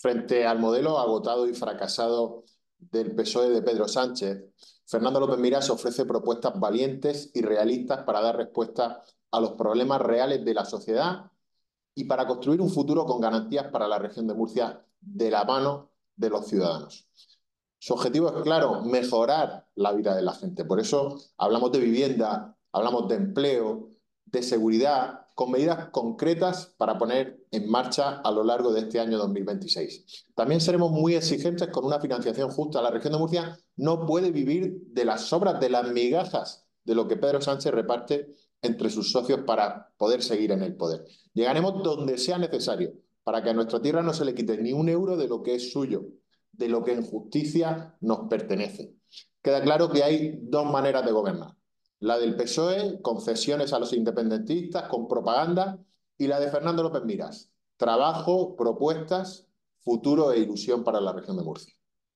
Frente al modelo agotado y fracasado del PSOE de Pedro Sánchez, Fernando López Miras ofrece propuestas valientes y realistas para dar respuesta a los problemas reales de la sociedad y para construir un futuro con garantías para la región de Murcia de la mano de los ciudadanos. Su objetivo es claro, mejorar la vida de la gente. Por eso hablamos de vivienda, hablamos de empleo, de seguridad, con medidas concretas para poner en marcha a lo largo de este año 2026. También seremos muy exigentes con una financiación justa. La región de Murcia no puede vivir de las sobras, de las migajas de lo que Pedro Sánchez reparte entre sus socios para poder seguir en el poder. Llegaremos donde sea necesario para que a nuestra tierra no se le quite ni un euro de lo que es suyo, de lo que en justicia nos pertenece. Queda claro que hay dos maneras de gobernar. La del PSOE, concesiones a los independentistas, con propaganda, y la de Fernando López Miras, trabajo, propuestas, futuro e ilusión para la región de Murcia.